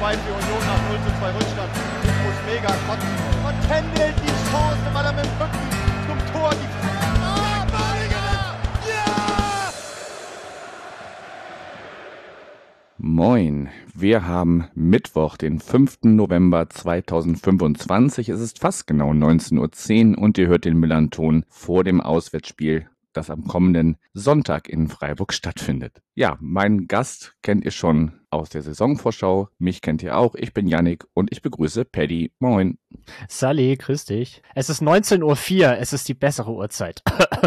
2 für Union nach 0:2 Rückstand. Ich muss mega kotzen. Und Kendall die Chance, weil er mit dem Rücken zum Tor die Moin, wir haben Mittwoch, den 5. November 2025. Es ist fast genau 19:10 Uhr und ihr hört den Millern-Ton vor dem Auswärtsspiel, das am kommenden Sonntag in Freiburg stattfindet. Ja, meinen Gast kennt ihr schon aus der Saisonvorschau. Mich kennt ihr auch. Ich bin Yannick und ich begrüße Paddy. Moin. Sally, grüß dich. Es ist 19:04 Uhr. Es ist die bessere Uhrzeit.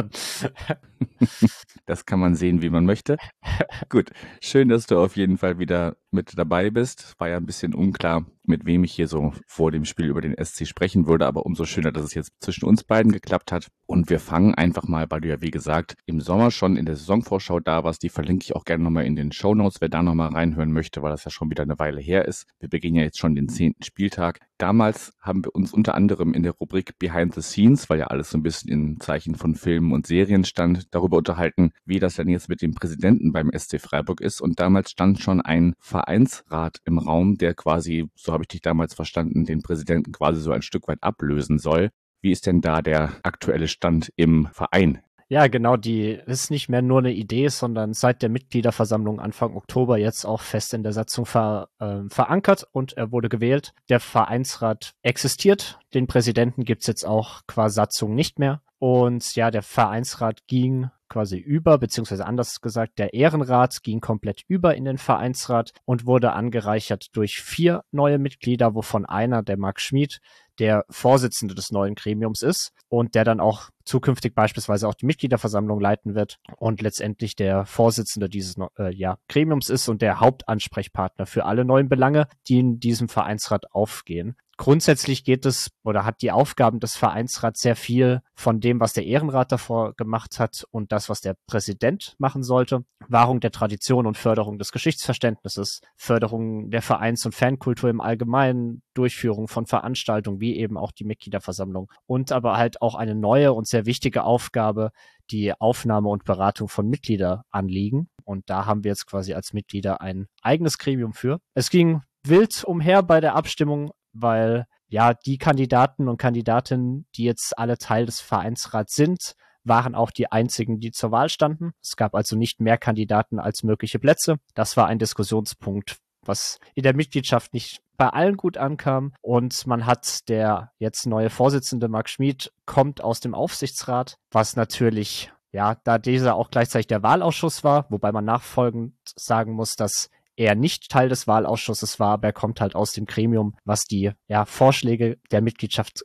Das kann man sehen, wie man möchte. Gut, schön, dass du auf jeden Fall wieder mit dabei bist. War ja ein bisschen unklar, mit wem ich hier so vor dem Spiel über den SC sprechen würde, aber umso schöner, dass es jetzt zwischen uns beiden geklappt hat. Und wir fangen einfach mal, weil du ja, wie gesagt, im Sommer schon in der Saisonvorschau da warst. Die verlinke ich auch gerne nochmal in den Shownotes, wer da nochmal reinhören möchte, weil das ja schon wieder eine Weile her ist. Wir beginnen ja jetzt schon den 10. Spieltag. Damals haben wir uns unter anderem in der Rubrik Behind the Scenes, weil ja alles so ein bisschen in Zeichen von Filmen und Serien stand, darüber unterhalten, wie das denn jetzt mit dem Präsidenten beim SC Freiburg ist. Und damals stand schon ein Vereinsrat im Raum, der quasi, so habe ich dich damals verstanden, den Präsidenten quasi so ein Stück weit ablösen soll. Wie ist denn da der aktuelle Stand im Verein? Ja, genau, die ist nicht mehr nur eine Idee, sondern seit der Mitgliederversammlung Anfang Oktober jetzt auch fest in der Satzung verankert und er wurde gewählt. Der Vereinsrat existiert, den Präsidenten gibt's jetzt auch qua Satzung nicht mehr. Und ja, der Vereinsrat ging quasi über, beziehungsweise anders gesagt, der Ehrenrat ging komplett über in den Vereinsrat und wurde angereichert durch 4 neue Mitglieder, wovon einer, der Marc Schmid, der Vorsitzende des neuen Gremiums ist und der dann auch zukünftig beispielsweise auch die Mitgliederversammlung leiten wird und letztendlich der Vorsitzende dieses Gremiums ist und der Hauptansprechpartner für alle neuen Belange, die in diesem Vereinsrat aufgehen. Grundsätzlich geht es oder hat die Aufgaben des Vereinsrats sehr viel von dem, was der Ehrenrat davor gemacht hat und das, was der Präsident machen sollte. Wahrung der Tradition und Förderung des Geschichtsverständnisses, Förderung der Vereins- und Fankultur im Allgemeinen, Durchführung von Veranstaltungen wie eben auch die Mitgliederversammlung und aber halt auch eine neue und sehr wichtige Aufgabe, die Aufnahme und Beratung von Mitgliederanliegen. Und da haben wir jetzt quasi als Mitglieder ein eigenes Gremium für. Es ging wild umher bei der Abstimmung, weil ja die Kandidaten und Kandidatinnen, die jetzt alle Teil des Vereinsrats sind, waren auch die einzigen, die zur Wahl standen. Es gab also nicht mehr Kandidaten als mögliche Plätze. Das war ein Diskussionspunkt, was in der Mitgliedschaft nicht bei allen gut ankam. Und man hat der jetzt neue Vorsitzende Marc Schmid kommt aus dem Aufsichtsrat, was natürlich, ja, da dieser auch gleichzeitig der Wahlausschuss war, wobei man nachfolgend sagen muss, dass er nicht Teil des Wahlausschusses war, aber er kommt halt aus dem Gremium, was die Vorschläge der Mitgliedschaft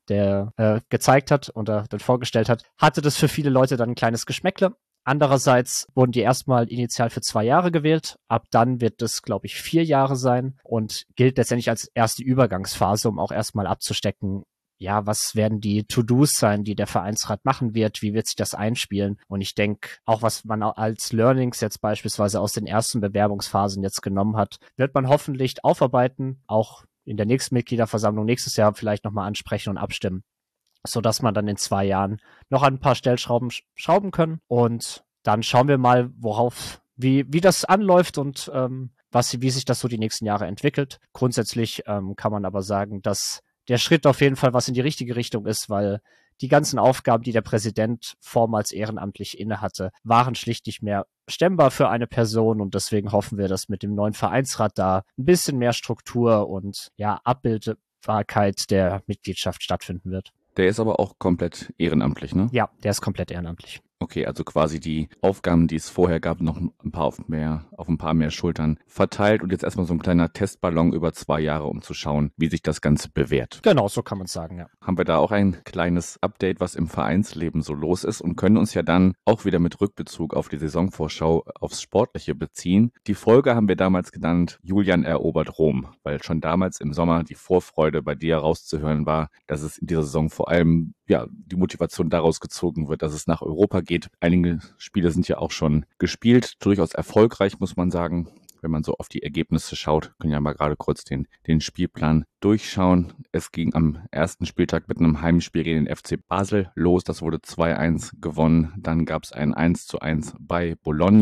gezeigt hat und dann vorgestellt hat, hatte das für viele Leute dann ein kleines Geschmäckle. Andererseits wurden die erstmal initial für 2 Jahre gewählt. Ab dann wird es, glaube ich, 4 Jahre sein und gilt letztendlich als erste Übergangsphase, um auch erstmal abzustecken, ja, was werden die To-Dos sein, die der Vereinsrat machen wird? Wie wird sich das einspielen? Und ich denke, auch was man als Learnings jetzt beispielsweise aus den ersten Bewerbungsphasen jetzt genommen hat, wird man hoffentlich aufarbeiten, auch in der nächsten Mitgliederversammlung nächstes Jahr vielleicht nochmal ansprechen und abstimmen, sodass man dann in 2 Jahren noch an ein paar Stellschrauben schrauben können. Und dann schauen wir mal, wie das anläuft und wie sich das so die nächsten Jahre entwickelt. Grundsätzlich kann man aber sagen, dass der Schritt auf jeden Fall was in die richtige Richtung ist, weil die ganzen Aufgaben, die der Präsident vormals ehrenamtlich innehatte, waren schlicht nicht mehr stemmbar für eine Person und deswegen hoffen wir, dass mit dem neuen Vereinsrat da ein bisschen mehr Struktur und Abbildbarkeit der Mitgliedschaft stattfinden wird. Der ist aber auch komplett ehrenamtlich, ne? Ja, der ist komplett ehrenamtlich. Okay, also quasi die Aufgaben, die es vorher gab, noch ein paar auf ein paar mehr Schultern verteilt und jetzt erstmal so ein kleiner Testballon über 2 Jahre, um zu schauen, wie sich das Ganze bewährt. Genau, so kann man es sagen, ja. Haben wir da auch ein kleines Update, was im Vereinsleben so los ist und können uns ja dann auch wieder mit Rückbezug auf die Saisonvorschau aufs Sportliche beziehen. Die Folge haben wir damals genannt, Julian erobert Rom, weil schon damals im Sommer die Vorfreude bei dir rauszuhören war, dass es in dieser Saison vor allem die Motivation daraus gezogen wird, dass es nach Europa geht. Einige Spiele sind ja auch schon gespielt, durchaus erfolgreich, muss man sagen. Wenn man so auf die Ergebnisse schaut, können ja mal gerade kurz den Spielplan durchschauen. Es ging am ersten Spieltag mit einem Heimspiel gegen den FC Basel los. Das wurde 2-1 gewonnen. Dann gab es ein 1:1 bei Bologna.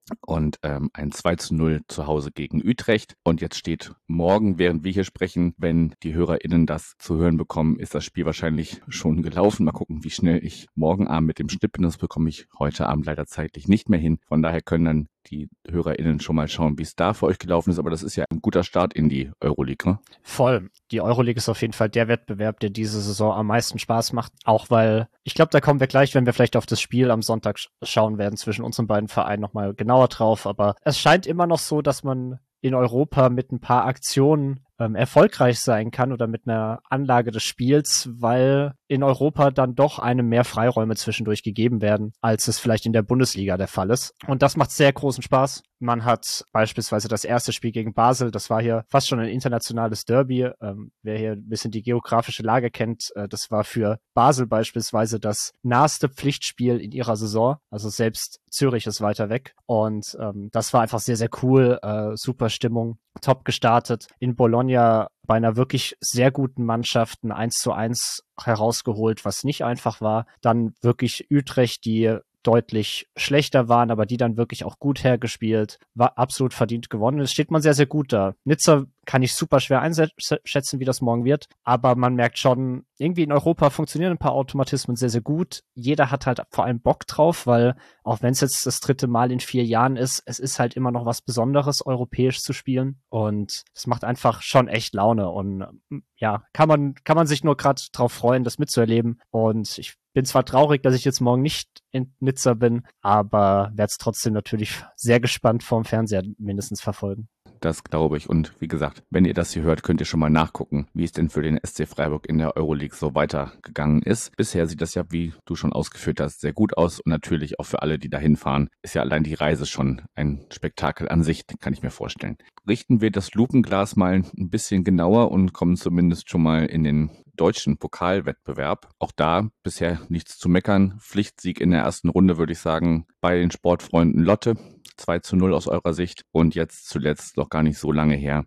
und ein 2:0 zu Hause gegen Utrecht. Und jetzt steht morgen, während wir hier sprechen, wenn die HörerInnen das zu hören bekommen, ist das Spiel wahrscheinlich schon gelaufen. Mal gucken, wie schnell ich morgen Abend mit dem Schnitt bin. Das bekomme ich heute Abend leider zeitlich nicht mehr hin. Von daher können dann die HörerInnen schon mal schauen, wie es da für euch gelaufen ist. Aber das ist ja ein guter Start in die Euroleague, ne? Voll. Die Euroleague ist auf jeden Fall der Wettbewerb, der diese Saison am meisten Spaß macht. Auch weil, ich glaube, da kommen wir gleich, wenn wir vielleicht auf das Spiel am Sonntag schauen werden, zwischen unseren beiden Vereinen nochmal genauer drauf. Aber es scheint immer noch so, dass man in Europa mit ein paar Aktionen erfolgreich sein kann oder mit einer Anlage des Spiels, weil in Europa dann doch einem mehr Freiräume zwischendurch gegeben werden, als es vielleicht in der Bundesliga der Fall ist. Und das macht sehr großen Spaß. Man hat beispielsweise das erste Spiel gegen Basel, das war hier fast schon ein internationales Derby. Wer hier ein bisschen die geografische Lage kennt, das war für Basel beispielsweise das naheste Pflichtspiel in ihrer Saison. Also selbst Zürich ist weiter weg. Und das war einfach sehr, sehr cool. Super Stimmung, top gestartet. In Bologna bei einer wirklich sehr guten Mannschaft ein 1:1 herausgeholt, was nicht einfach war. Dann wirklich Utrecht, die deutlich schlechter waren, aber die dann wirklich auch gut hergespielt, war absolut verdient gewonnen. Es steht man sehr, sehr gut da. Nizza kann ich super schwer einschätzen, wie das morgen wird, aber man merkt schon, irgendwie in Europa funktionieren ein paar Automatismen sehr, sehr gut. Jeder hat halt vor allem Bock drauf, weil auch wenn es jetzt das 3. Mal in 4 Jahren ist, es ist halt immer noch was Besonderes, europäisch zu spielen und es macht einfach schon echt Laune und ja, kann man sich nur gerade drauf freuen, das mitzuerleben und ich bin zwar traurig, dass ich jetzt morgen nicht in Nizza bin, aber werde es trotzdem natürlich sehr gespannt vorm Fernseher mindestens verfolgen. Das glaube ich. Und wie gesagt, wenn ihr das hier hört, könnt ihr schon mal nachgucken, wie es denn für den SC Freiburg in der Euroleague so weitergegangen ist. Bisher sieht das ja, wie du schon ausgeführt hast, sehr gut aus. Und natürlich auch für alle, die da hinfahren, ist ja allein die Reise schon ein Spektakel an sich, kann ich mir vorstellen. Richten wir das Lupenglas mal ein bisschen genauer und kommen zumindest schon mal in den deutschen Pokalwettbewerb. Auch da bisher nichts zu meckern. Pflichtsieg in der ersten Runde, würde ich sagen, bei den Sportfreunden Lotte. 2:0 aus eurer Sicht und jetzt zuletzt noch gar nicht so lange her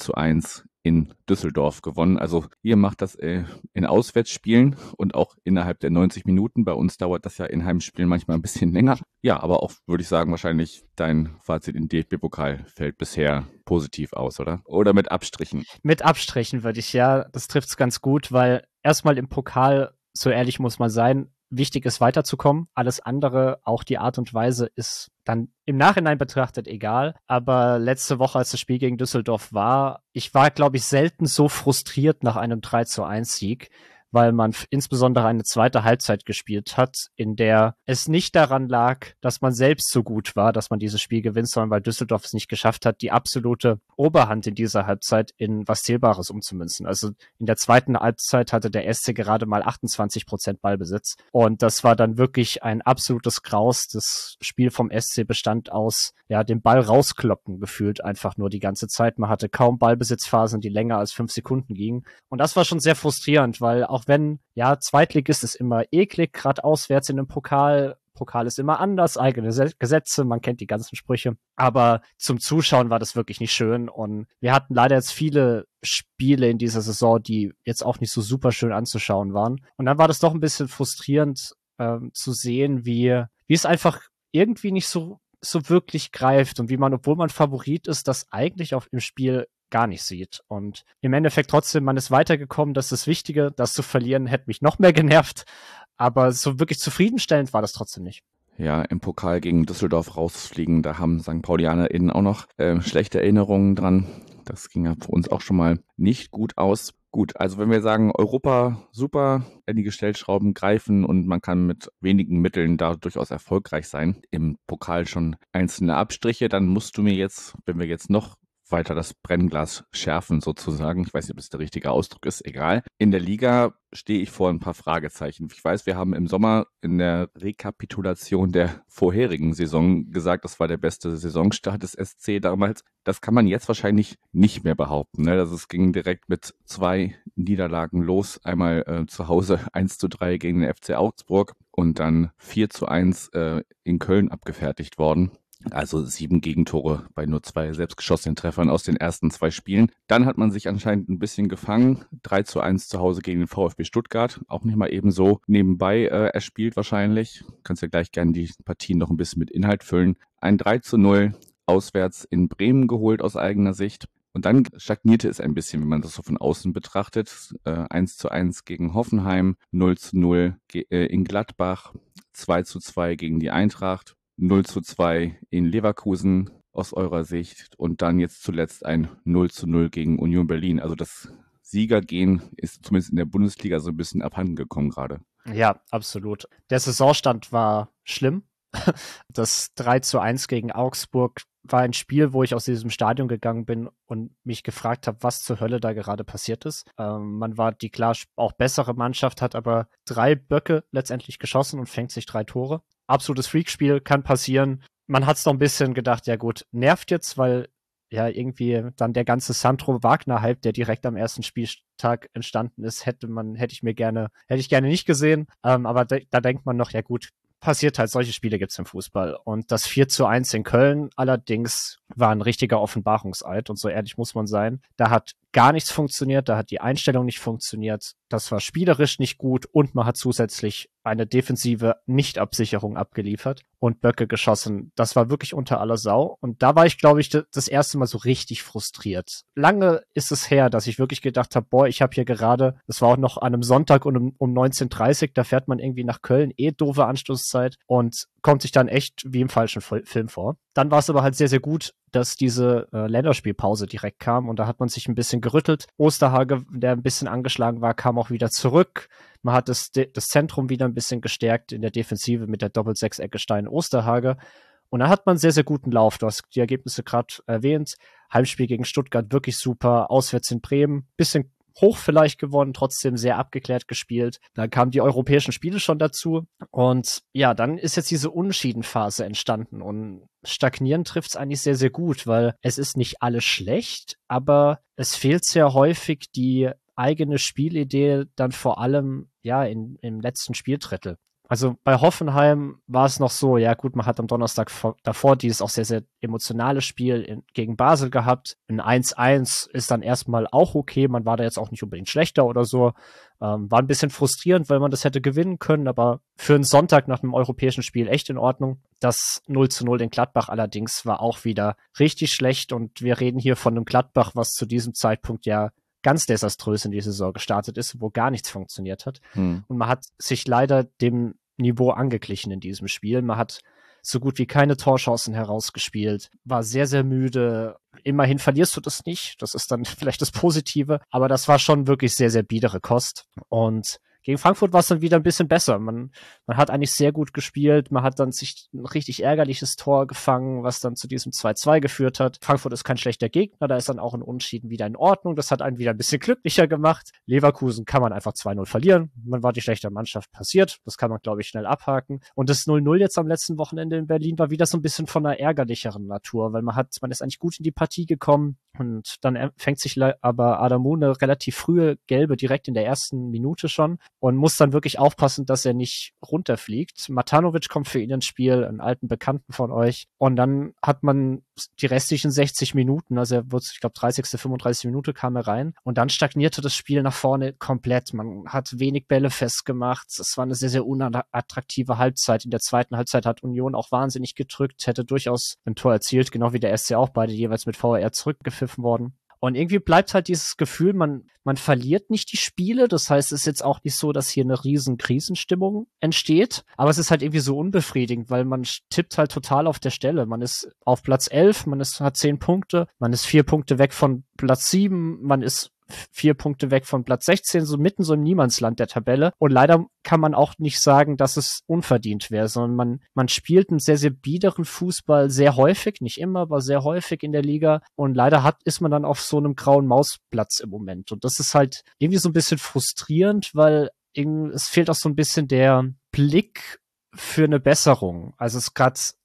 3:1 in Düsseldorf gewonnen. Also ihr macht das in Auswärtsspielen und auch innerhalb der 90 Minuten. Bei uns dauert das ja in Heimspielen manchmal ein bisschen länger. Ja, aber auch, würde ich sagen, wahrscheinlich dein Fazit im DFB-Pokal fällt bisher positiv aus, oder? Oder mit Abstrichen? Mit Abstrichen würde ich, ja. Das trifft es ganz gut, weil erstmal im Pokal, so ehrlich muss man sein, wichtig ist weiterzukommen. Alles andere, auch die Art und Weise, ist dann im Nachhinein betrachtet egal. Aber letzte Woche, als das Spiel gegen Düsseldorf war, ich war, glaube ich, selten so frustriert nach einem 3:1-Sieg, weil man insbesondere eine zweite Halbzeit gespielt hat, in der es nicht daran lag, dass man selbst so gut war, dass man dieses Spiel gewinnt, sondern weil Düsseldorf es nicht geschafft hat, die absolute Oberhand in dieser Halbzeit in was Zählbares umzumünzen. Also in der zweiten Halbzeit hatte der SC gerade mal 28% Ballbesitz und das war dann wirklich ein absolutes Graus. Das Spiel vom SC bestand aus, ja, dem Ball rauskloppen gefühlt einfach nur die ganze Zeit. Man hatte kaum Ballbesitzphasen, die länger als 5 Sekunden gingen und das war schon sehr frustrierend, weil auch wenn, ja, Zweitligist ist immer eklig, gerade auswärts in einem Pokal. Pokal ist immer anders, eigene Gesetze, man kennt die ganzen Sprüche. Aber zum Zuschauen war das wirklich nicht schön. Und wir hatten leider jetzt viele Spiele in dieser Saison, die jetzt auch nicht so super schön anzuschauen waren. Und dann war das doch ein bisschen frustrierend zu sehen, wie es einfach irgendwie nicht so wirklich greift und wie man, obwohl man Favorit ist, das eigentlich auch im Spiel gar nicht sieht. Und im Endeffekt trotzdem, man ist weitergekommen, das ist das Wichtige. Das zu verlieren hätte mich noch mehr genervt. Aber so wirklich zufriedenstellend war das trotzdem nicht. Ja, im Pokal gegen Düsseldorf rausfliegen, da haben St. PaulianerInnen auch noch schlechte Erinnerungen dran. Das ging ja für uns auch schon mal nicht gut aus. Gut, also wenn wir sagen, Europa super, einige Stellschrauben greifen und man kann mit wenigen Mitteln da durchaus erfolgreich sein, im Pokal schon einzelne Abstriche, dann musst du mir jetzt, wenn wir jetzt noch weiter das Brennglas schärfen sozusagen. Ich weiß nicht, ob es der richtige Ausdruck ist, egal. In der Liga stehe ich vor ein paar Fragezeichen. Ich weiß, wir haben im Sommer in der Rekapitulation der vorherigen Saison gesagt, das war der beste Saisonstart des SC damals. Das kann man jetzt wahrscheinlich nicht mehr behaupten. Ne? Also es ging direkt mit 2 Niederlagen los. Einmal zu Hause 1:3 gegen den FC Augsburg und dann 4:1 in Köln abgefertigt worden. Also 7 Gegentore bei nur 2 selbstgeschossenen Treffern aus den ersten 2 Spielen. Dann hat man sich anscheinend ein bisschen gefangen. 3:1 zu Hause gegen den VfB Stuttgart. Auch nicht mal eben so nebenbei erspielt wahrscheinlich. Kannst ja gleich gerne die Partien noch ein bisschen mit Inhalt füllen. Ein 3:0 auswärts in Bremen geholt aus eigener Sicht. Und dann stagnierte es ein bisschen, wenn man das so von außen betrachtet. 1:1 gegen Hoffenheim, 0:0 in Gladbach, 2:2 gegen die Eintracht, 0:2 in Leverkusen aus eurer Sicht und dann jetzt zuletzt ein 0:0 gegen Union Berlin. Also das Siegergehen ist zumindest in der Bundesliga so ein bisschen abhanden gekommen gerade. Ja, absolut. Der Saisonstand war schlimm. Das 3:1 gegen Augsburg war ein Spiel, wo ich aus diesem Stadion gegangen bin und mich gefragt habe, was zur Hölle da gerade passiert ist. Man war die klar auch bessere Mannschaft, hat aber 3 Böcke letztendlich geschossen und fängt sich 3 Tore. Absolutes Freakspiel, kann passieren. Man hat es noch ein bisschen gedacht, ja gut, nervt jetzt, weil ja irgendwie dann der ganze Sandro Wagner-Hype, der direkt am ersten Spieltag entstanden ist, hätte ich gerne nicht gesehen. Aber da denkt man noch, ja gut, passiert halt, solche Spiele gibt's im Fußball. Und das 4:1 in Köln allerdings war ein richtiger Offenbarungseid und so ehrlich muss man sein. Da hat gar nichts funktioniert, da hat die Einstellung nicht funktioniert, das war spielerisch nicht gut und man hat zusätzlich eine defensive Nichtabsicherung abgeliefert und Böcke geschossen. Das war wirklich unter aller Sau und da war ich, glaube ich, das erste Mal so richtig frustriert. Lange ist es her, dass ich wirklich gedacht habe, boah, ich habe hier gerade, das war auch noch an einem Sonntag um 19:30, da fährt man irgendwie nach Köln, doofe Anstoßzeit und kommt sich dann echt wie im falschen Film vor. Dann war es aber halt sehr, sehr gut, dass diese Länderspielpause direkt kam und da hat man sich ein bisschen gerüttelt. Osterhage, der ein bisschen angeschlagen war, kam auch wieder zurück. Man hat das Zentrum wieder ein bisschen gestärkt in der Defensive mit der Doppel-Sechsecke Stein-Osterhage. Und da hat man sehr, sehr guten Lauf. Du hast die Ergebnisse gerade erwähnt. Heimspiel gegen Stuttgart wirklich super. Auswärts in Bremen. Bisschen hoch vielleicht gewonnen, trotzdem sehr abgeklärt gespielt. Dann kamen die europäischen Spiele schon dazu. Und ja, dann ist jetzt diese Unschiedenphase entstanden. Und stagnieren trifft es eigentlich sehr, sehr gut, weil es ist nicht alles schlecht, aber es fehlt sehr häufig die eigene Spielidee dann vor allem ja im letzten Spieldrittel. Also bei Hoffenheim war es noch so, ja gut, man hat am Donnerstag davor dieses auch sehr, sehr emotionale Spiel gegen Basel gehabt. Ein 1:1 ist dann erstmal auch okay, man war da jetzt auch nicht unbedingt schlechter oder so. War ein bisschen frustrierend, weil man das hätte gewinnen können, aber für einen Sonntag nach einem europäischen Spiel echt in Ordnung. Das 0:0 in Gladbach allerdings war auch wieder richtig schlecht und wir reden hier von einem Gladbach, was zu diesem Zeitpunkt ja ganz desaströs in die Saison gestartet ist, wo gar nichts funktioniert hat. Und man hat sich leider dem Niveau angeglichen in diesem Spiel. Man hat so gut wie keine Torchancen herausgespielt, war sehr, sehr müde. Immerhin verlierst du das nicht. Das ist dann vielleicht das Positive. Aber das war schon wirklich sehr, sehr biedere Kost. Und gegen Frankfurt war es dann wieder ein bisschen besser. Man hat eigentlich sehr gut gespielt. Man hat dann sich ein richtig ärgerliches Tor gefangen, was dann zu diesem 2:2 geführt hat. Frankfurt ist kein schlechter Gegner. Da ist dann auch ein Unentschieden wieder in Ordnung. Das hat einen wieder ein bisschen glücklicher gemacht. Leverkusen kann man einfach 2:0 verlieren. Man war die schlechte Mannschaft, passiert. Das kann man, glaube ich, schnell abhaken. Und das 0:0 jetzt am letzten Wochenende in Berlin war wieder so ein bisschen von einer ärgerlicheren Natur, weil man ist eigentlich gut in die Partie gekommen. Und dann fängt sich aber Adamu eine relativ frühe Gelbe direkt in der ersten Minute schon und muss dann wirklich aufpassen, dass er nicht runterfliegt. Matanovic kommt für ihn ins Spiel, einen alten Bekannten von euch. Und dann hat man die restlichen 60 Minuten, also er wird, ich glaube 30., 35 Minute kam er rein und dann stagnierte das Spiel nach vorne komplett. Man hat wenig Bälle festgemacht. Es war eine sehr, sehr unattraktive Halbzeit. In der zweiten Halbzeit hat Union auch wahnsinnig gedrückt, hätte durchaus ein Tor erzielt, genau wie der SC auch, beide jeweils mit VAR zurückgepfiffen worden. Und irgendwie bleibt halt dieses Gefühl, man verliert nicht die Spiele. Das heißt, es ist jetzt auch nicht so, dass hier eine riesen Krisenstimmung entsteht. Aber es ist halt irgendwie so unbefriedigend, weil man tippt halt total auf der Stelle. Man ist auf Platz 11, hat 10 Punkte. Man ist 4 Punkte weg von Platz 7. Man ist 4 Punkte weg von Platz 16, so mitten so im Niemandsland der Tabelle. Und leider kann man auch nicht sagen, dass es unverdient wäre, sondern man spielt einen sehr, sehr biederen Fußball sehr häufig, nicht immer, aber sehr häufig in der Liga. Und leider ist man dann auf so einem grauen Mausplatz im Moment. Und das ist halt irgendwie so ein bisschen frustrierend, weil es fehlt auch so ein bisschen der Blick für eine Besserung. Also es gerade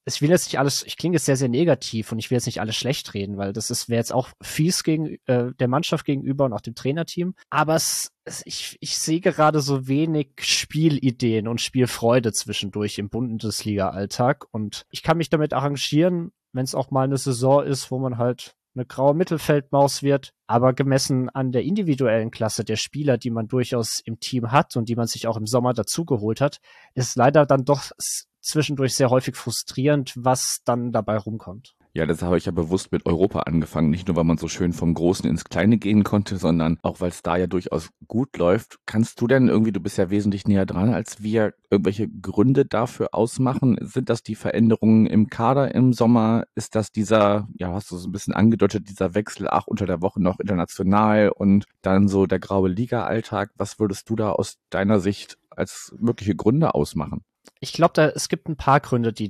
ich will jetzt nicht alles, ich klinge jetzt sehr, sehr negativ und ich will jetzt nicht alles schlecht reden, weil wäre jetzt auch fies gegen der Mannschaft gegenüber und auch dem Trainerteam. Aber ich sehe gerade so wenig Spielideen und Spielfreude zwischendurch im Bundesliga-Alltag und ich kann mich damit arrangieren, wenn es auch mal eine Saison ist, wo man halt eine graue Mittelfeldmaus wird, aber gemessen an der individuellen Klasse der Spieler, die man durchaus im Team hat und die man sich auch im Sommer dazugeholt hat, ist leider dann doch zwischendurch sehr häufig frustrierend, was dann dabei rumkommt. Ja, das habe ich ja bewusst mit Europa angefangen. Nicht nur, weil man so schön vom Großen ins Kleine gehen konnte, sondern auch, weil es da ja durchaus gut läuft. Kannst du denn irgendwie, du bist ja wesentlich näher dran als wir, irgendwelche Gründe dafür ausmachen? Sind das die Veränderungen im Kader im Sommer? Ist das dieser, ja, hast du so ein bisschen angedeutet, dieser Wechsel, unter der Woche noch international und dann so der graue Liga-Alltag? Was würdest du da aus deiner Sicht als mögliche Gründe ausmachen? Ich glaube, es gibt ein paar Gründe, die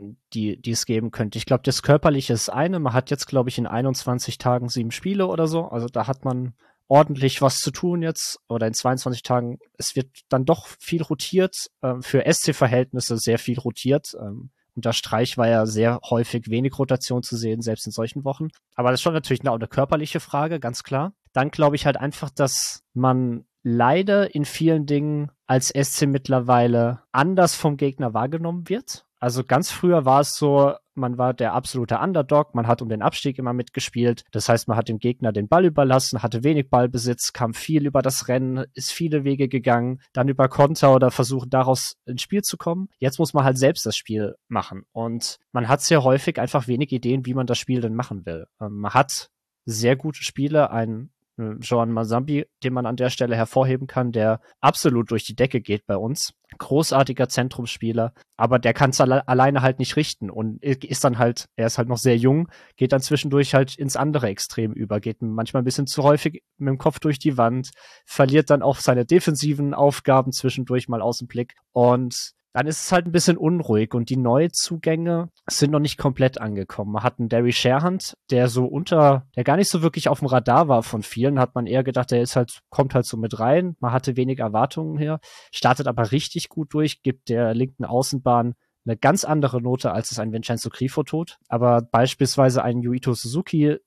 es geben könnte. Ich glaube, das Körperliche ist eine. Man hat jetzt, glaube ich, in 21 Tagen 7 Spiele oder so. Also da hat man ordentlich was zu tun jetzt. Oder in 22 Tagen. Es wird dann doch viel rotiert. Für SC-Verhältnisse sehr viel rotiert. Unter Streich war ja sehr häufig wenig Rotation zu sehen, selbst in solchen Wochen. Aber das ist schon natürlich auch eine körperliche Frage, ganz klar. Dann glaube ich halt einfach, dass man leider in vielen Dingen als SC mittlerweile anders vom Gegner wahrgenommen wird. Also ganz früher war es so, man war der absolute Underdog, man hat um den Abstieg immer mitgespielt. Das heißt, man hat dem Gegner den Ball überlassen, hatte wenig Ballbesitz, kam viel über das Rennen, ist viele Wege gegangen, dann über Konter oder versucht daraus ins Spiel zu kommen. Jetzt muss man halt selbst das Spiel machen. Und man hat sehr häufig einfach wenig Ideen, wie man das Spiel denn machen will. Man hat sehr gute Spiele, ein Joan Mazambi, den man an der Stelle hervorheben kann, der absolut durch die Decke geht bei uns. Großartiger Zentrumsspieler, aber der kann es alleine halt nicht richten und er ist halt noch sehr jung, geht dann zwischendurch halt ins andere Extrem über, geht manchmal ein bisschen zu häufig mit dem Kopf durch die Wand, verliert dann auch seine defensiven Aufgaben zwischendurch mal aus dem Blick und dann ist es halt ein bisschen unruhig und die Neuzugänge sind noch nicht komplett angekommen. Man hat einen Derry Sherhand, der gar nicht so wirklich auf dem Radar war von vielen, hat man eher gedacht, kommt halt so mit rein. Man hatte wenig Erwartungen her, startet aber richtig gut durch, gibt der linken Außenbahn eine ganz andere Note, als es ein Vincenzo Grifo tut. Aber beispielsweise ein Yuito Suzuki,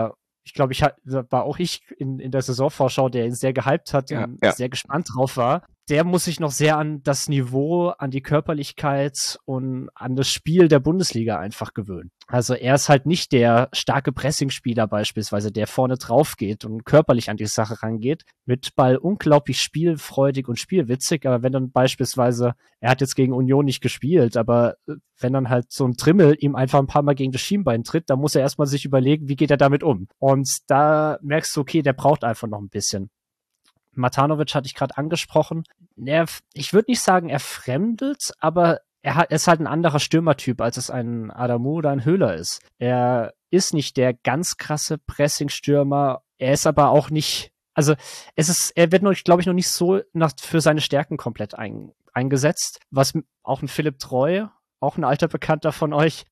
war auch ich in der Saisonvorschau, der ihn sehr gehypt hat und sehr gespannt drauf war. Der muss sich noch sehr an das Niveau, an die Körperlichkeit und an das Spiel der Bundesliga einfach gewöhnen. Also er ist halt nicht der starke Pressingspieler beispielsweise, der vorne drauf geht und körperlich an die Sache rangeht. Mit Ball unglaublich spielfreudig und spielwitzig, aber wenn dann beispielsweise, er hat jetzt gegen Union nicht gespielt, aber wenn dann halt so ein Trimmel ihm einfach ein paar Mal gegen das Schienbein tritt, dann muss er erstmal sich überlegen, wie geht er damit um. Und da merkst du, okay, der braucht einfach noch ein bisschen. Matanovic hatte ich gerade angesprochen. Ich würde nicht sagen, er fremdelt, aber er ist halt ein anderer Stürmertyp, als es ein Adamu oder ein Höhler ist. Er ist nicht der ganz krasse Pressingstürmer. Er ist aber auch nicht, also er wird, glaube ich, noch nicht so für seine Stärken komplett eingesetzt. Was auch ein Philipp Treu, auch ein alter Bekannter von euch,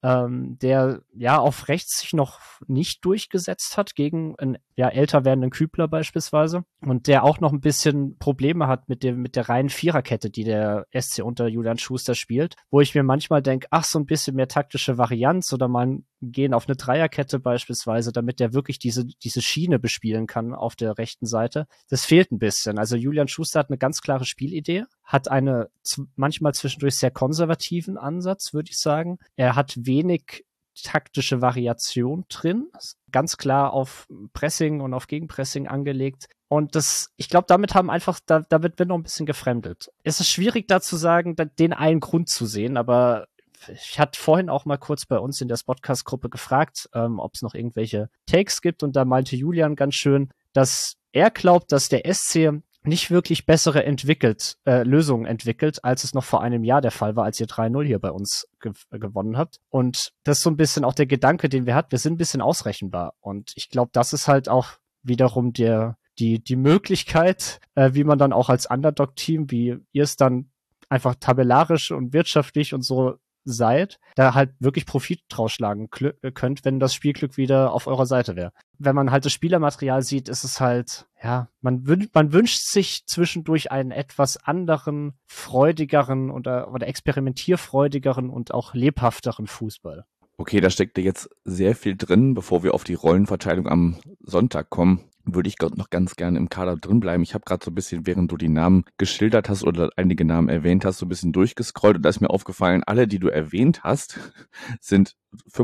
der ja auf rechts sich noch nicht durchgesetzt hat gegen einen älter werdenden Kübler beispielsweise und der auch noch ein bisschen Probleme hat mit der reinen Viererkette, die der SC unter Julian Schuster spielt, wo ich mir manchmal denke, so ein bisschen mehr taktische Varianz oder mal gehen auf eine Dreierkette beispielsweise, damit der wirklich diese Schiene bespielen kann auf der rechten Seite. Das fehlt ein bisschen. Also Julian Schuster hat eine ganz klare Spielidee, hat eine manchmal zwischendurch sehr konservativen Ansatz, würde ich sagen. Er hat wenig taktische Variation drin, ganz klar auf Pressing und auf Gegenpressing angelegt. Und ich glaube, damit wird noch ein bisschen gefremdelt. Es ist schwierig da zu sagen, den einen Grund zu sehen, aber ich hatte vorhin auch mal kurz bei uns in der Podcast-Gruppe gefragt, ob es noch irgendwelche Takes gibt und da meinte Julian ganz schön, dass er glaubt, dass der SC nicht wirklich bessere Lösungen entwickelt, als es noch vor einem Jahr der Fall war, als ihr 3-0 hier bei uns gewonnen habt. Und das ist so ein bisschen auch der Gedanke, den wir hatten. Wir sind ein bisschen ausrechenbar. Und ich glaube, das ist halt auch wiederum die Möglichkeit, wie man dann auch als Underdog-Team, wie ihr es dann einfach tabellarisch und wirtschaftlich und so seid, da halt wirklich Profit draus schlagen könnt, wenn das Spielglück wieder auf eurer Seite wäre. Wenn man halt das Spielermaterial sieht, ist es halt, ja, man wünscht sich zwischendurch einen etwas anderen, freudigeren oder experimentierfreudigeren und auch lebhafteren Fußball. Okay, da steckt ja jetzt sehr viel drin. Bevor wir auf die Rollenverteilung am Sonntag kommen, würde ich noch ganz gerne im Kader drin bleiben. Ich habe gerade so ein bisschen, während du die Namen geschildert hast oder einige Namen erwähnt hast, so ein bisschen durchgescrollt und da ist mir aufgefallen, alle, die du erwähnt hast, sind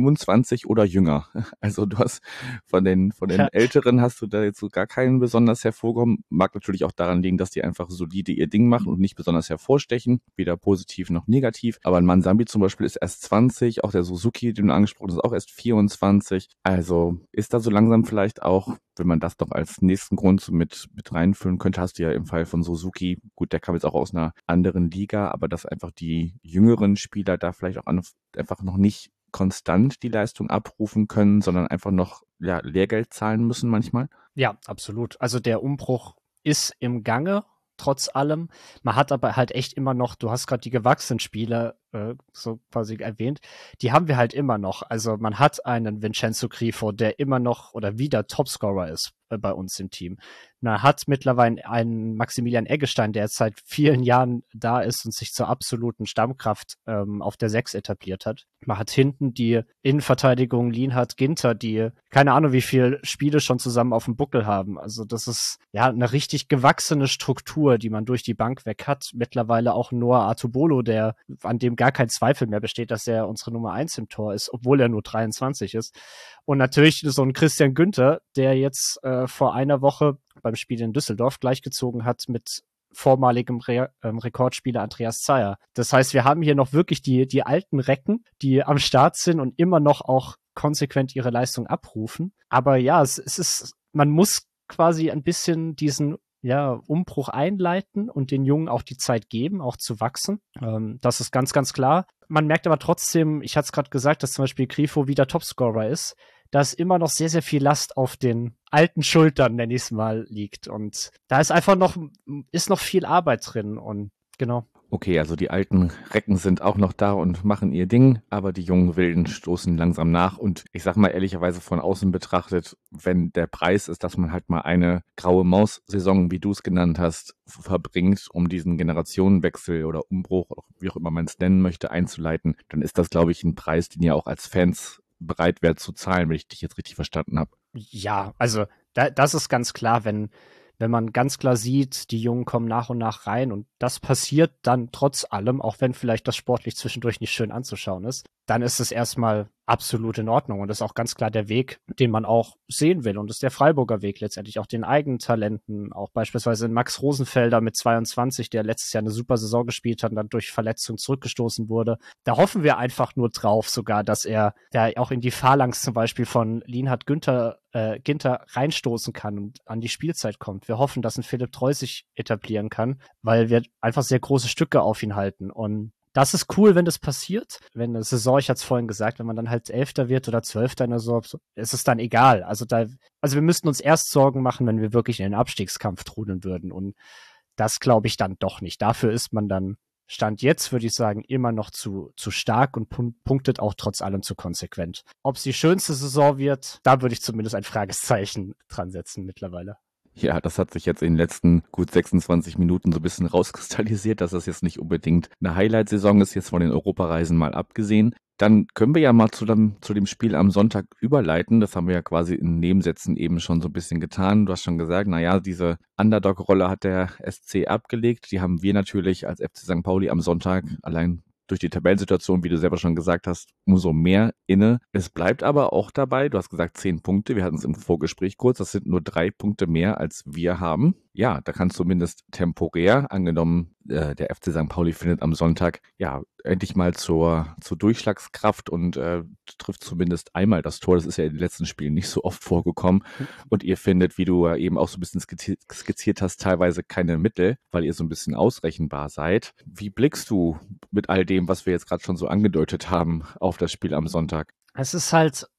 25 oder jünger. Also du hast von den Älteren hast du da jetzt so gar keinen besonders hervorgehoben. Mag natürlich auch daran liegen, dass die einfach solide ihr Ding machen und nicht besonders hervorstechen, weder positiv noch negativ. Aber ein Mansambi zum Beispiel ist erst 20, auch der Suzuki, den du angesprochen hast, ist auch erst 24. Also ist da so langsam vielleicht auch, wenn man das doch als nächsten Grund mit reinfüllen könnte, hast du ja im Fall von Suzuki, gut, der kam jetzt auch aus einer anderen Liga, aber dass einfach die jüngeren Spieler da vielleicht auch einfach noch nicht konstant die Leistung abrufen können, sondern einfach noch Lehrgeld zahlen müssen manchmal? Ja, absolut. Also der Umbruch ist im Gange, trotz allem. Man hat aber halt echt immer noch, du hast gerade die gewachsenen Spieler so quasi erwähnt, die haben wir halt immer noch. Also man hat einen Vincenzo Grifo, der immer noch oder wieder Topscorer ist bei uns im Team. Man hat mittlerweile einen Maximilian Eggestein, der jetzt seit vielen Jahren da ist und sich zur absoluten Stammkraft auf der 6 etabliert hat. Man hat hinten die Innenverteidigung Lienhard Ginter, die keine Ahnung, wie viele Spiele schon zusammen auf dem Buckel haben. Also das ist ja eine richtig gewachsene Struktur, die man durch die Bank weg hat. Mittlerweile auch Noah Artubolo, an dem gar kein Zweifel mehr besteht, dass er unsere Nummer 1 im Tor ist, obwohl er nur 23 ist. Und natürlich so ein Christian Günther, der jetzt vor einer Woche beim Spiel in Düsseldorf gleichgezogen hat mit vormaligem Rekordspieler Andreas Zeyer. Das heißt, wir haben hier noch wirklich die alten Recken, die am Start sind und immer noch auch konsequent ihre Leistung abrufen. Aber ja, man muss quasi ein bisschen diesen Umbruch einleiten und den Jungen auch die Zeit geben, auch zu wachsen. Das ist ganz, ganz klar. Man merkt aber trotzdem, ich hatte es gerade gesagt, dass zum Beispiel Grifo wieder Topscorer ist, dass immer noch sehr, sehr viel Last auf den alten Schultern, nenne ich es mal, liegt. Und da ist einfach noch viel Arbeit drin und genau. Okay, also die alten Recken sind auch noch da und machen ihr Ding, aber die jungen Wilden stoßen langsam nach. Und ich sag mal ehrlicherweise von außen betrachtet, wenn der Preis ist, dass man halt mal eine graue Maus-Saison, wie du es genannt hast, verbringt, um diesen Generationenwechsel oder Umbruch, wie auch immer man es nennen möchte, einzuleiten, dann ist das, glaube ich, ein Preis, den ihr auch als Fans bereit wärt zu zahlen, wenn ich dich jetzt richtig verstanden habe. Ja, also das ist ganz klar, wenn man ganz klar sieht, die Jungen kommen nach und nach rein und das passiert dann trotz allem, auch wenn vielleicht das sportlich zwischendurch nicht schön anzuschauen ist, dann ist es erstmal absolut in Ordnung und das ist auch ganz klar der Weg, den man auch sehen will und das ist der Freiburger Weg letztendlich, auch den eigenen Talenten, auch beispielsweise Max Rosenfelder mit 22, der letztes Jahr eine super Saison gespielt hat und dann durch Verletzung zurückgestoßen wurde. Da hoffen wir einfach nur drauf sogar, dass er da auch in die Phalanx zum Beispiel von Lienhard Ginter reinstoßen kann und an die Spielzeit kommt. Wir hoffen, dass ein Philipp Treu sich etablieren kann, weil wir einfach sehr große Stücke auf ihn halten und das ist cool, wenn das passiert. Wenn eine Saison, ich hatte es vorhin gesagt, wenn man dann halt 11. wird oder 12. in der Saison, ist es dann egal. Also wir müssten uns erst Sorgen machen, wenn wir wirklich in den Abstiegskampf trudeln würden. Und das glaube ich dann doch nicht. Dafür ist man dann, Stand jetzt, würde ich sagen, immer noch zu stark und punktet auch trotz allem zu konsequent. Ob es die schönste Saison wird, da würde ich zumindest ein Fragezeichen dran setzen mittlerweile. Ja, das hat sich jetzt in den letzten gut 26 Minuten so ein bisschen rauskristallisiert, dass das jetzt nicht unbedingt eine Highlight-Saison ist, jetzt von den Europareisen mal abgesehen. Dann können wir ja mal zu dem Spiel am Sonntag überleiten. Das haben wir ja quasi in Nebensätzen eben schon so ein bisschen getan. Du hast schon gesagt, diese Underdog-Rolle hat der SC abgelegt. Die haben wir natürlich als FC St. Pauli am Sonntag allein durch die Tabellensituation, wie du selber schon gesagt hast, umso mehr inne. Es bleibt aber auch dabei, du hast gesagt 10 Punkte, wir hatten es im Vorgespräch kurz, das sind nur 3 Punkte mehr, als wir haben. Ja, da kann zumindest temporär, angenommen, der FC St. Pauli findet am Sonntag endlich mal zur Durchschlagskraft und trifft zumindest einmal das Tor. Das ist ja in den letzten Spielen nicht so oft vorgekommen. Und ihr findet, wie du eben auch so ein bisschen skizziert hast, teilweise keine Mittel, weil ihr so ein bisschen ausrechenbar seid. Wie blickst du mit all dem, was wir jetzt gerade schon so angedeutet haben, auf das Spiel am Sonntag? Es ist halt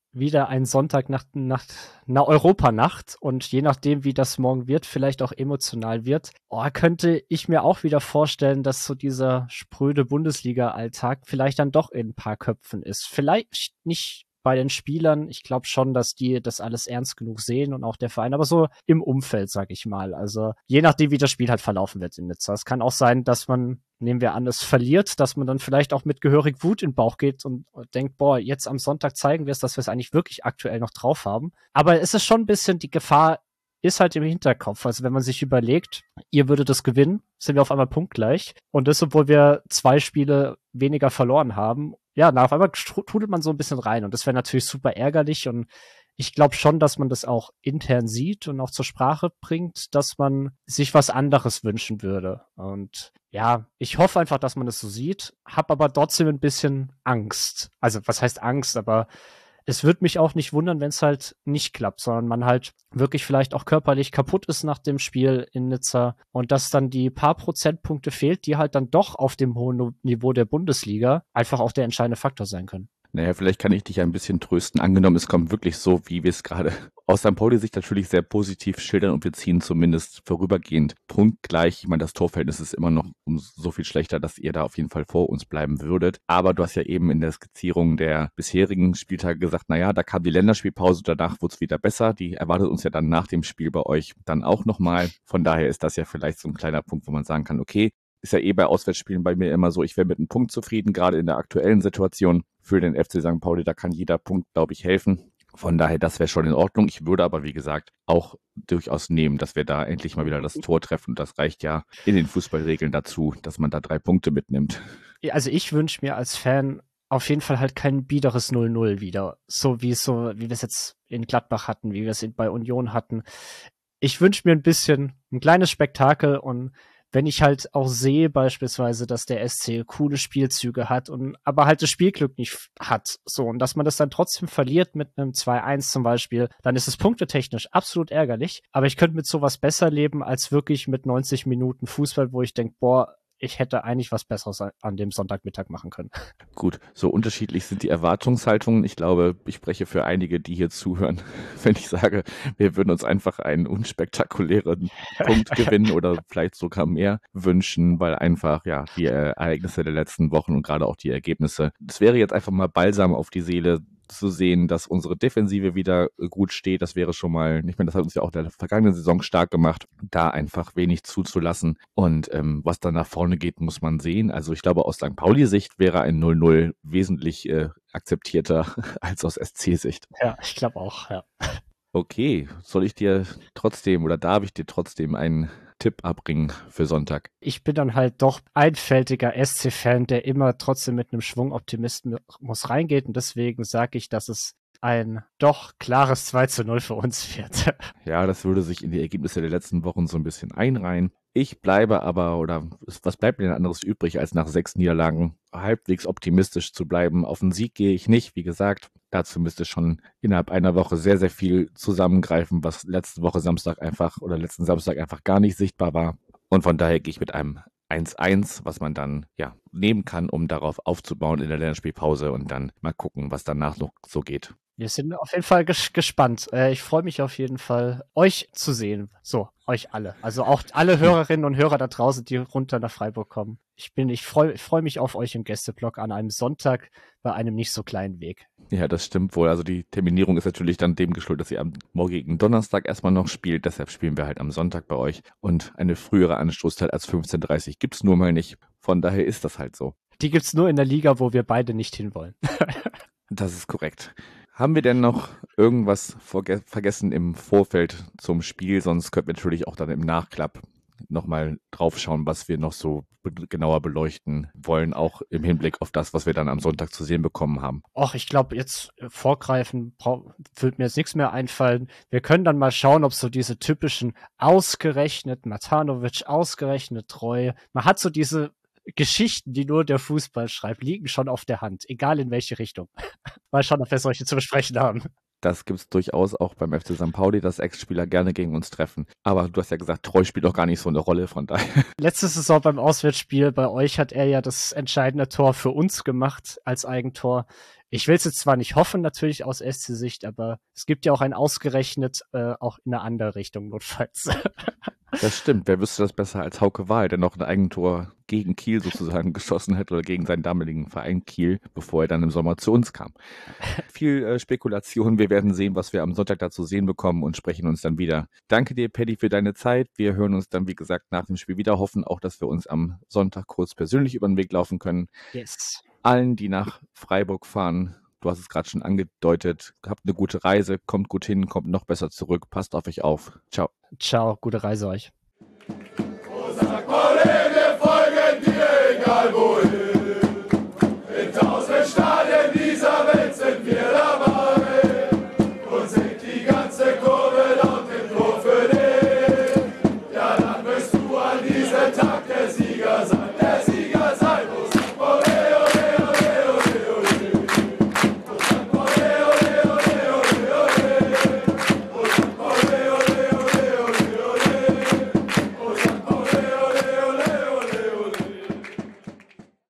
wieder ein Sonntag nach einer Europanacht und je nachdem, wie das morgen wird, vielleicht auch emotional wird, könnte ich mir auch wieder vorstellen, dass so dieser spröde Bundesliga-Alltag vielleicht dann doch in ein paar Köpfen ist. Vielleicht nicht bei den Spielern. Ich glaube schon, dass die das alles ernst genug sehen und auch der Verein, aber so im Umfeld, sag ich mal. Also je nachdem, wie das Spiel halt verlaufen wird in Nizza. Es kann auch sein, dass man, nehmen wir an, es verliert, dass man dann vielleicht auch mit gehörig Wut in den Bauch geht und denkt, boah, jetzt am Sonntag zeigen wir es, dass wir es eigentlich wirklich aktuell noch drauf haben. Aber es ist schon ein bisschen, die Gefahr ist halt im Hinterkopf. Also wenn man sich überlegt, ihr würdet es gewinnen, sind wir auf einmal punktgleich. Und das, obwohl wir 2 Spiele weniger verloren haben. Ja, auf einmal trudelt man so ein bisschen rein. Und das wäre natürlich super ärgerlich. Und ich glaube schon, dass man das auch intern sieht und auch zur Sprache bringt, dass man sich was anderes wünschen würde. Und ja, ich hoffe einfach, dass man das so sieht, habe aber trotzdem ein bisschen Angst. Also was heißt Angst, aber es würde mich auch nicht wundern, wenn es halt nicht klappt, sondern man halt wirklich vielleicht auch körperlich kaputt ist nach dem Spiel in Nizza und dass dann die paar Prozentpunkte fehlt, die halt dann doch auf dem hohen Niveau der Bundesliga einfach auch der entscheidende Faktor sein können. Naja, vielleicht kann ich dich ein bisschen trösten. Angenommen, es kommt wirklich so, wie wir es gerade aus St. Pauli-Sicht natürlich sehr positiv schildern und wir ziehen zumindest vorübergehend punktgleich. Ich meine, das Torverhältnis ist immer noch so viel schlechter, dass ihr da auf jeden Fall vor uns bleiben würdet. Aber du hast ja eben in der Skizzierung der bisherigen Spieltage gesagt, naja, da kam die Länderspielpause, danach wurde es wieder besser. Die erwartet uns ja dann nach dem Spiel bei euch dann auch nochmal. Von daher ist das ja vielleicht so ein kleiner Punkt, wo man sagen kann, okay, ist ja bei Auswärtsspielen bei mir immer so, ich wäre mit einem Punkt zufrieden, gerade in der aktuellen Situation für den FC St. Pauli, da kann jeder Punkt, glaube ich, helfen. Von daher, das wäre schon in Ordnung. Ich würde aber, wie gesagt, auch durchaus nehmen, dass wir da endlich mal wieder das Tor treffen. Das reicht ja in den Fußballregeln dazu, dass man da 3 Punkte mitnimmt. Also ich wünsche mir als Fan auf jeden Fall halt kein biederes 0-0 wieder. So wie wir es jetzt in Gladbach hatten, wie wir es bei Union hatten. Ich wünsche mir ein kleines Spektakel und wenn ich halt auch sehe beispielsweise, dass der SC coole Spielzüge hat aber halt das Spielglück nicht hat, so, und dass man das dann trotzdem verliert mit einem 2-1 zum Beispiel, dann ist es punktetechnisch absolut ärgerlich, aber ich könnte mit sowas besser leben, als wirklich mit 90 Minuten Fußball, wo ich denke, boah, ich hätte eigentlich was Besseres an dem Sonntagmittag machen können. Gut, so unterschiedlich sind die Erwartungshaltungen. Ich glaube, ich spreche für einige, die hier zuhören, wenn ich sage, wir würden uns einfach einen unspektakulären Punkt gewinnen oder vielleicht sogar mehr wünschen, weil einfach, ja, die Ereignisse der letzten Wochen und gerade auch die Ergebnisse, das wäre jetzt einfach mal Balsam auf die Seele, zu sehen, dass unsere Defensive wieder gut steht. Das wäre schon mal, ich meine, das hat uns ja auch in der vergangenen Saison stark gemacht, da einfach wenig zuzulassen. Und was dann nach vorne geht, muss man sehen. Also ich glaube, aus St. Pauli-Sicht wäre ein 0-0 wesentlich akzeptierter als aus SC-Sicht. Ja, ich glaube auch, ja. Okay, soll ich dir trotzdem oder darf ich dir trotzdem einen Tipp abbringen für Sonntag? Ich bin dann halt doch einfältiger SC-Fan, der immer trotzdem mit einem Schwung Optimismus reingeht und deswegen sage ich, dass es ein doch klares 2-0 für uns wird. Ja, das würde sich in die Ergebnisse der letzten Wochen so ein bisschen einreihen. Ich bleibe aber, oder was bleibt mir denn anderes übrig, als nach 6 Niederlagen halbwegs optimistisch zu bleiben? Auf den Sieg gehe ich nicht, wie gesagt. Dazu müsste schon innerhalb einer Woche sehr, sehr viel zusammengreifen, was letzten Samstag einfach gar nicht sichtbar war. Und von daher gehe ich mit einem 1-1, was man dann ja nehmen kann, um darauf aufzubauen in der Länderspielpause und dann mal gucken, was danach noch so geht. Wir sind auf jeden Fall gespannt. Ich freue mich auf jeden Fall, euch zu sehen. So, euch alle. Also auch alle Hörerinnen und Hörer da draußen, die runter nach Freiburg kommen. Ich freue mich auf euch im Gästeblock an einem Sonntag bei einem nicht so kleinen Weg. Ja, das stimmt wohl. Also die Terminierung ist natürlich dann dem geschuldet, dass ihr am morgigen Donnerstag erstmal noch spielt. Deshalb spielen wir halt am Sonntag bei euch. Und eine frühere Anstoßzeit als 15:30 gibt's nun mal nicht. Von daher ist das halt so. Die gibt's nur in der Liga, wo wir beide nicht hinwollen. Das ist korrekt. Haben wir denn noch irgendwas vergessen im Vorfeld zum Spiel? Sonst könnten wir natürlich auch dann im Nachklapp nochmal draufschauen, was wir noch so genauer beleuchten wollen, auch im Hinblick auf das, was wir dann am Sonntag zu sehen bekommen haben. Och, ich glaube, jetzt vorgreifen wird mir jetzt nichts mehr einfallen. Wir können dann mal schauen, ob so diese typischen ausgerechnet Matanovic, ausgerechnet Treu, man hat so diese Geschichten, die nur der Fußball schreibt, liegen schon auf der Hand, egal in welche Richtung. Mal schauen, ob wir solche zu besprechen haben. Das gibt's durchaus auch beim FC St. Pauli, dass Ex-Spieler gerne gegen uns treffen. Aber du hast ja gesagt, Treu spielt auch gar nicht so eine Rolle, von daher. Letzte Saison beim Auswärtsspiel bei euch hat er ja das entscheidende Tor für uns gemacht als Eigentor. Ich will es jetzt zwar nicht hoffen, natürlich aus SC-Sicht, aber es gibt ja auch ein ausgerechnet, auch in eine andere Richtung notfalls. Das stimmt. Wer wüsste das besser als Hauke Wahl, der noch ein Eigentor gegen Kiel sozusagen geschossen hat oder gegen seinen damaligen Verein Kiel, bevor er dann im Sommer zu uns kam. Viel Spekulation. Wir werden sehen, was wir am Sonntag dazu sehen bekommen und sprechen uns dann wieder. Danke dir, Paddy, für deine Zeit. Wir hören uns dann, wie gesagt, nach dem Spiel wieder. Hoffen auch, dass wir uns am Sonntag kurz persönlich über den Weg laufen können. Yes. Allen, die nach Freiburg fahren, du hast es gerade schon angedeutet, habt eine gute Reise, kommt gut hin, kommt noch besser zurück, passt auf euch auf. Ciao. Ciao, gute Reise euch.